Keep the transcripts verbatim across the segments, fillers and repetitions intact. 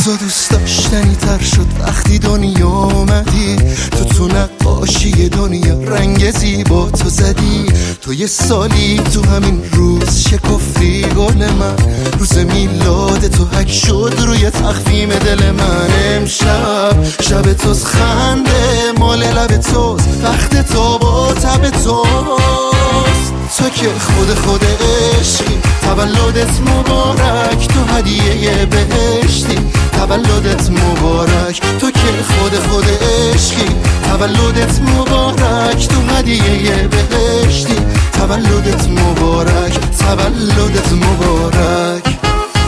تو دوست داشتنی تر شد وقتی دنیا اومدی. تو تو نقاشی دنیا رنگ زیبا تو زدی. تو یه سالی تو همین روز شکفتی گل من. روز میلاد تو حک شد روی تخفیم دل من. امشب شب توز خنده مال لب توز، وقت تو با تب توست. تو که خود خود عشقی، تولدت مبارک، تو هدیه بهشتی، تولدت مبارک. تو که خود خود عشقی، تولدت مبارک، تو هدیه بهشتی، تولدت مبارک، تولدت مبارک.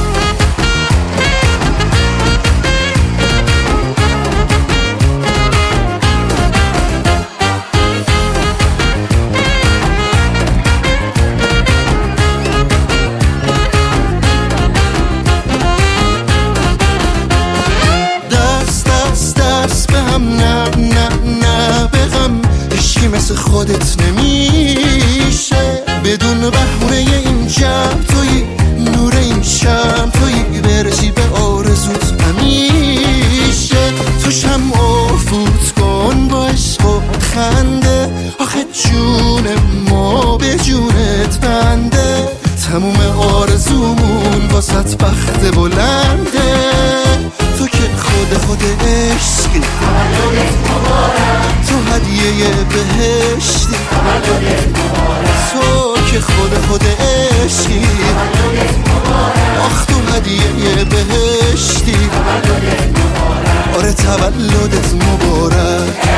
مثل خودت نمیشه بدون بهونه این جمع. توی نور این شم، توی برسی به آرزوت همیشه. تو شمع افوت کن با عشق و خنده، آخه جون ما به جونت بنده. تموم آرزومون واسط بخت بلنده. تو که خود خود عشقی، تولدت مبارک، تو هدیه بهشتی، تولدت مبارک. تو که خود خود عشقی، تولدت مبارک، آخ تو هدیه بهشتی، تولدت مبارک. آره تولدت مبارک.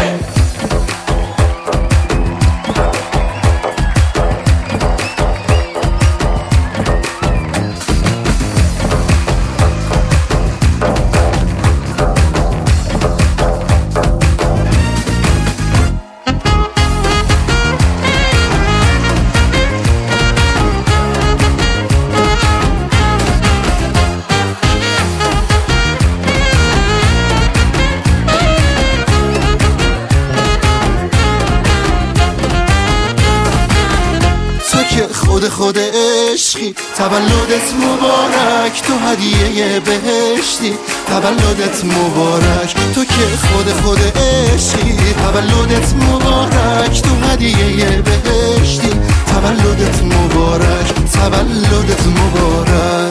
خود خود عشقی، تولدت مبارک، تو هدیه بهشتی، تولدت مبارک. تو که خود خود عشقی، تولدت مبارک، تو هدیه بهشتی، تولدت مبارک، تولدت مبارک.